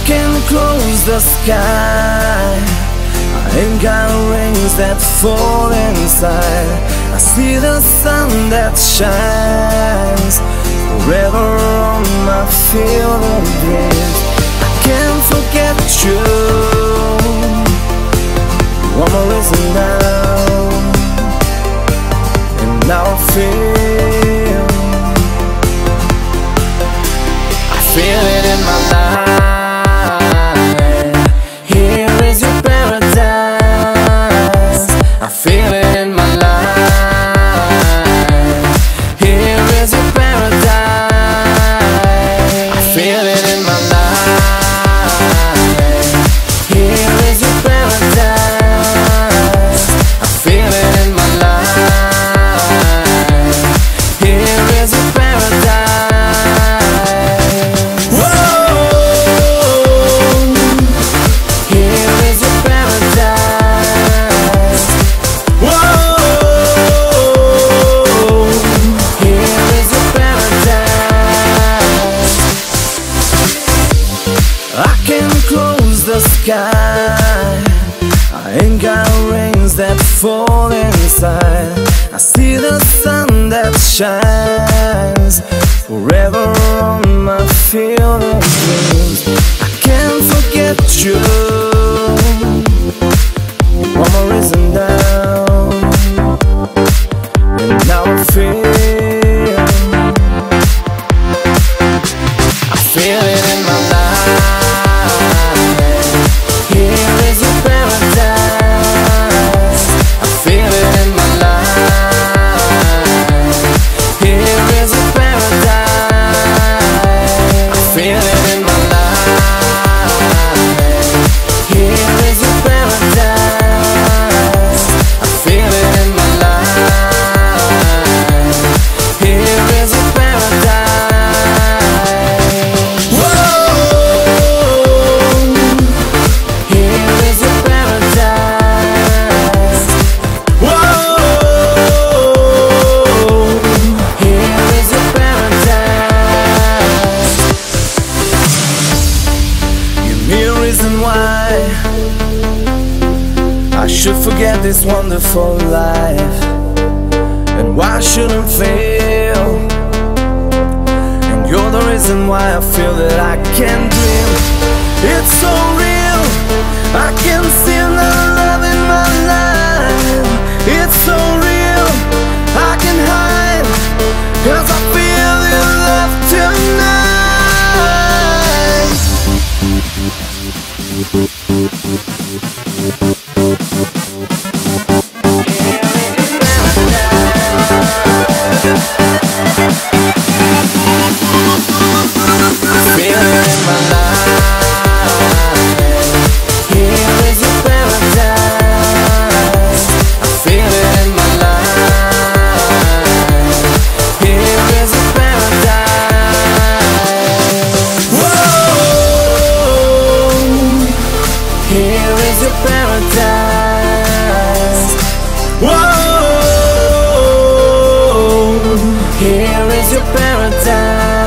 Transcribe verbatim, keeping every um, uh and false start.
can close the sky. I ain't got rings that fall inside. I see the sun that shines forever on my field of dreams. I can't forget you. One more reason now, and now I feel I feel it in my life. Here is your paradise. I feel it in my life. Here is your paradise. I feel it in my life. Here is your paradise. I feel it in my life. Here is your paradise. Whoa! Here is your paradise. Whoa! Here is your paradise. I can close the sky. I ain't got rings that fall inside. I see the sun that shines forever on my field of dreams. I can't forget you. One more reason down, and now I feel I feel it in my life. Here is your paradise. I feel it in my life. Here is your paradise. I feel it in my life. Here is your paradise. I feel it in my life. Here is your paradise. Whoa! Here is your paradise. Whoa! Here is your paradise. Give me a reason why I should forget this wonderful life, and why I shouldn't fail. And you're the reason why I feel that I can dream. It's so real, I can see the love in my life. It's so real, I can hide, 'cause I feel your love tonight. Feel it in my life. Here is your paradise. I feel it in my life. Here is your paradise. Whoa! Here is your paradise. Whoa! Here is your paradise.